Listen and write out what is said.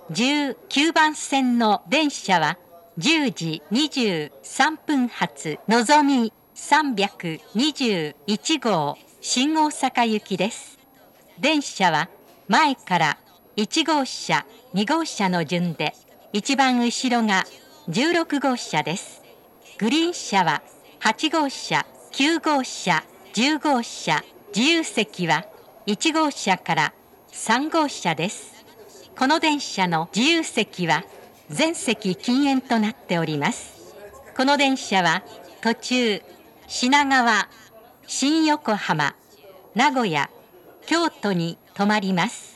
19番線の電車は10時23分発のぞみ321号新大阪行きです。電車は前から1号車、2号車の順で、一番後ろが16号車です。グリーン車は8号車、9号車、10号車、自由席は1号車から3号車です。この電車の自由席は全席禁煙となっております。この電車は途中、品川、新横浜、名古屋、京都に止まります。